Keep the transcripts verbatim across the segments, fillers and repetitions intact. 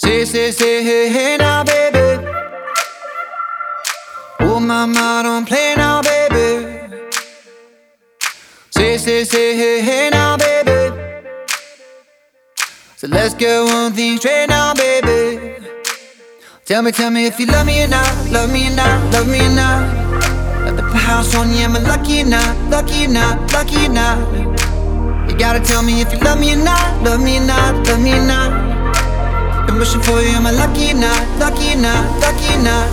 Say, say, say, hey, hey now, baby. Oh, mama, don't play now, baby. Say, say, say, hey, hey now, baby. So let's get one thing straight now, baby. Tell me, tell me if you love me or not, love me or not, love me or not. At the house on you, am I lucky or not, lucky or not, lucky or not? You gotta tell me if you love me or not, love me or not, love me or not. Been wishing for you, am I lucky or not, lucky or not, lucky or not?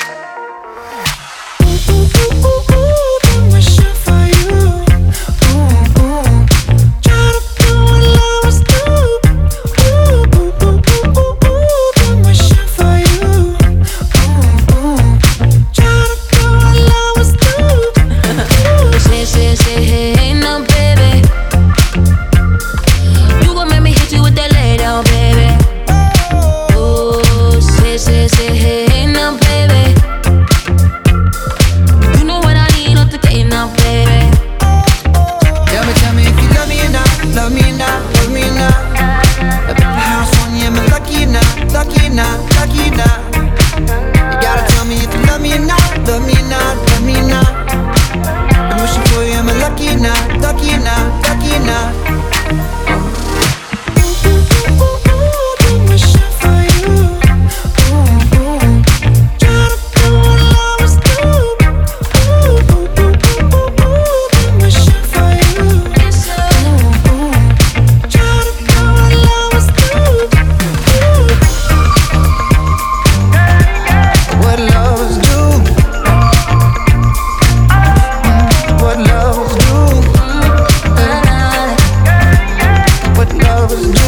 Ooh, ooh, ooh, ooh, ooh, been wishing for you. Ooh, ooh. Try to do what lovers do. Ooh, ooh, ooh, ooh, ooh, ooh, been wishing for you. Ooh, ooh. Try to do what lovers do. Ooh. Say, say, say, hey, hey, now, baby. You gon' make me hit you with that lay down, baby. Oh, say, say, say, hey, hey, now, baby. You know what I need, not the K now, baby. Tell me, tell me if you love me or not, love me or not, love me or not. At the house on you, am I lucky or not, lucky or not, lucky or not? You gotta tell me if you love me or not, love me or not, love me or not. Been wishing for you, am I lucky or not, lucky or not, lucky or not? Ooh, ooh, ooh, ooh, ooh, been wishing for you. Ooh, ooh. Try to do what lovers do. Ooh, ooh, ooh, ooh, ooh, ooh, been wishing for you. Ooh, ooh. Try to do what lovers do. Ooh. What lovers do. What lovers do. What lovers do.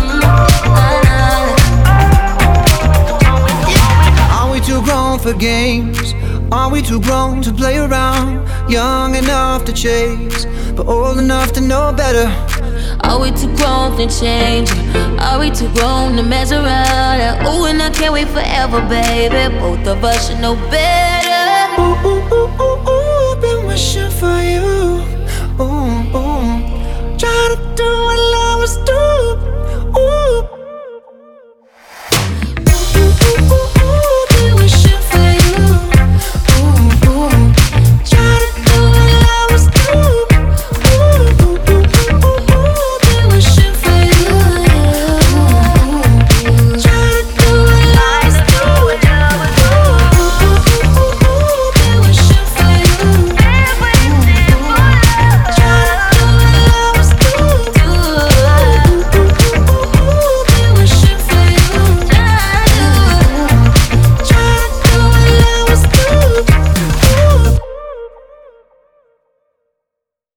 Are we too grown for games? Are we too grown to play around? Young enough to chase, but old enough to know better. Are we too grown to change? Are we too grown to mess around? Ooh, and I can't wait forever, baby. Both of us should know better. Ooh, ooh, ooh, ooh.